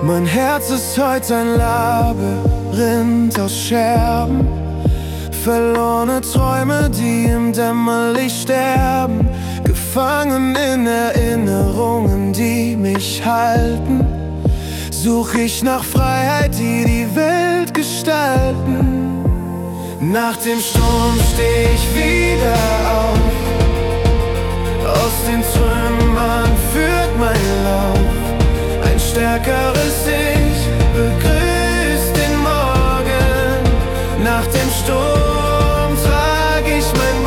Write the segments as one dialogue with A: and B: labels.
A: Mein Herz ist heute ein Labyrinth aus Scherben, verlorene Träume, die im Dämmerlicht sterben, gefangen in Erinnerungen, die mich halten. Such ich nach Freiheit, die die Welt gestalten. Nach dem Sturm steh ich wieder auf. Aus den Trümmern führt mein Lauf. Ein stärkeres Ich begrüßt den Morgen. Nach dem Sturm trag ich mein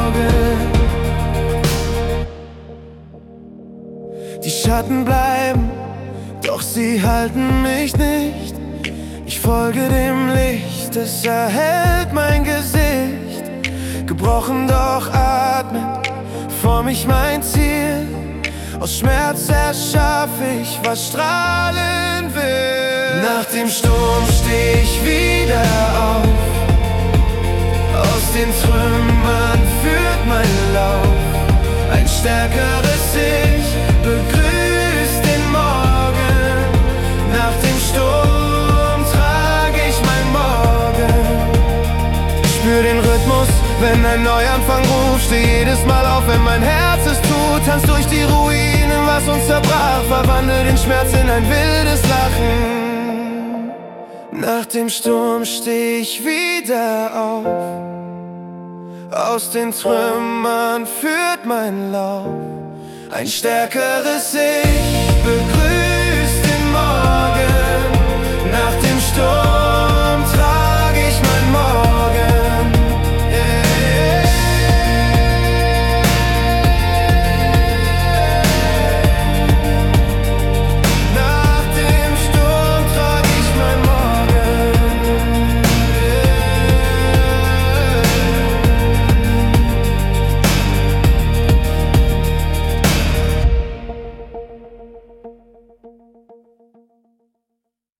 A: Morgen. Die Schatten bleiben, doch sie halten mich nicht. Ich folge dem Licht, es erhellt mein Gesicht. Gebrochen doch atmend, form ich mein Ziel. Aus Schmerz erschaff ich, was strahlen will. Nach dem Sturm steh ich wieder auf. Aus den Trümmern führt mein Lauf. Ein stärkeres Ich begrüßt den Morgen. Nach dem Sturm trag ich mein Morgen. Spür den Rhythmus, wenn ein Neuanfang ruft. Steh jedes Mal auf, wenn mein Herz es tut. Tanz durch die Ruinen, was uns zerbrach. Verwandle den Schmerz in ein wildes Lachen. Nach dem Sturm steh ich wieder auf. Aus den Trümmern führt mein Lauf. Ein stärkeres Ich begrüßt